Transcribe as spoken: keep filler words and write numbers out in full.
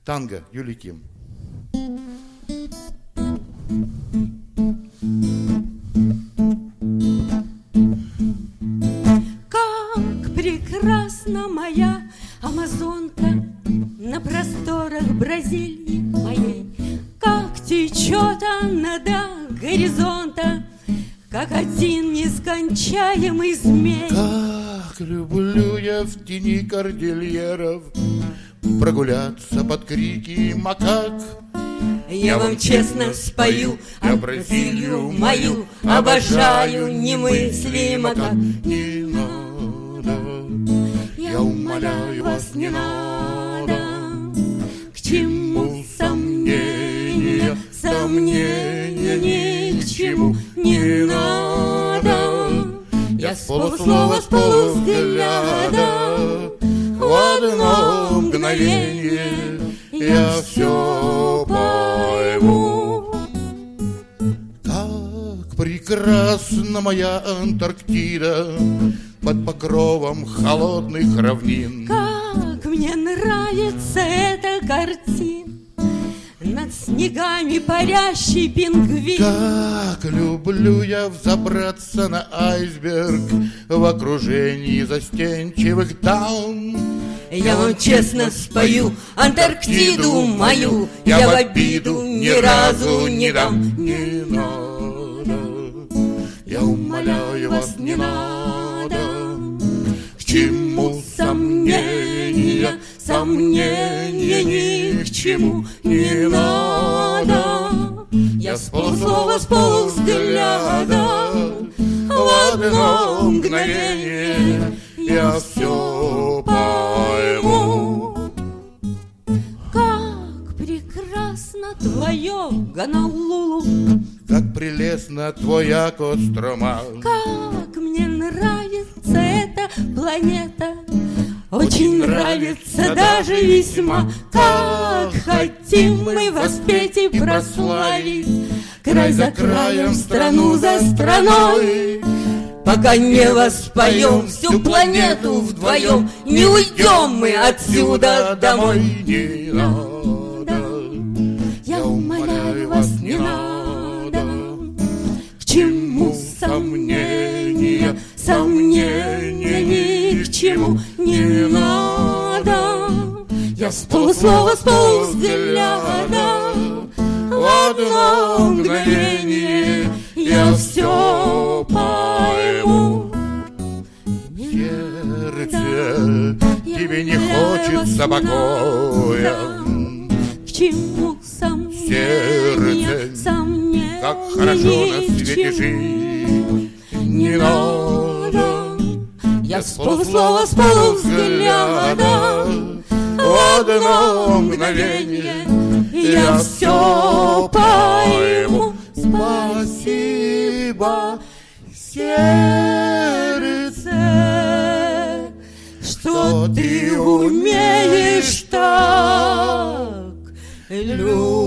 Танго, Юлий Ким. Как прекрасна моя амазонка на просторах Бразилии моей, как течет она до горизонта, как один нескончаемый змей. Как люблю я в тени кордильеров прогуляться под крики макак. Я вам честно спою, а Бразилию мою обожаю немыслимо как. Не надо, я умоляю вас, не надо. К чему сомнения, сомнения ни к чему не надо. Я с полуслова, с полувзгляда в одно мгновение я все пойму. Как прекрасна моя Антарктида под покровом холодных равнин. Как мне нравится эта картина, над снегами парящий пингвин. Как люблю я взобраться на айсберг в окружении застенчивых дам. Я вам честно спою Антарктиду мою, я в обиду ни разу не дам. Не надо, я умоляю вас, не надо. К чему сомнения, сомнения ни к чему не надо. Я с полуслова, с полувзгляда в одно мгновение я все пойму. Как прекрасно твое Гонолулу, как прелестна твоя Кострома. Как мне нравится эта планета, очень нравится даже весьма. Как хотим мы воспеть и прославить край за краем, страну за страной. Пока не воспоем всю планету вдвоем, не уйдем мы отсюда домой. Не надо, я умоляю вас, не надо. К чему сомнения, сомнения ни к чему не надо. Я с полуслова, с полувзгляда в одно мгновение я все пойму. Сердце, тебе не хочется покоя. К чему сомнения, Сердце, сомнения, как хорошо на свете жить. не надо. Я с полуслова, с полувзгляда в одно мгновение я все пойму. Спасибо, сердце, что ты умеешь так любить.